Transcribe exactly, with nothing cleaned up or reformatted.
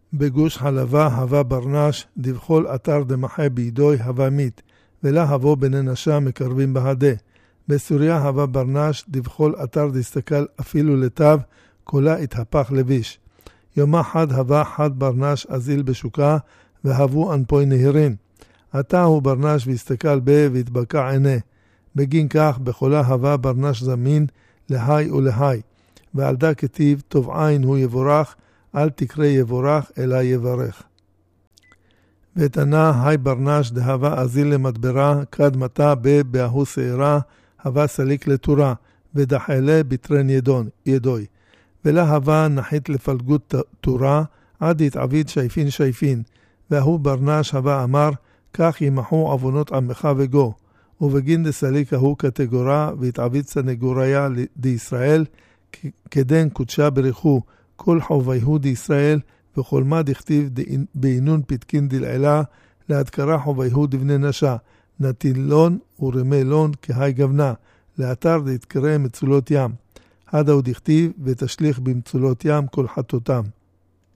בגוש חלבה הווה ברנש, דבכל אתר דמחה בידוי הווה מית, ולה הבוא בננשה מקרבים בהדה. בסוריה הווה ברנש, דבכל אתר דסתכל אפילו לתו, כולה התהפך לביש. יומה חד הווה חד ברנש אזיל בשוקה, והבו אנפוי נהירין. עתה הוא ברנש והסתכל בה והתבקע עיני. בגין כך בכולה הווה ברנש זמין, להי ולהי. ועל דה כתיב, טוב עין הוא יבורך, אל תקרא יבורך, אלא יברך. ותנה, היי ברנש דהווה אזיל למדברה, כד מתה בה באהו שעירה, הווה סליק לתורה, ודחלה בטרן ידון, ידוי. ולה הווה נחית לפלגות תורה, עד יתעביד שייפין שייפין. והוא ברנש הווה אמר, כך ימחו עוונות עמך וגו. ובגין דסליק ההוא קטגורה, והתעביד סנגוריה דישראל, כדן קודשה בריחו, כל חוביהו דישראל, וכל מה דכתיב בעינון פתקין דלעילה, להדקרה חוביהו דבני נשה, נטילון ורמלון כהי גבנה, לאתר דתקרא מצולות ים. עדה הוא דכתיב, ותשליך במצולות ים כל חטאותם.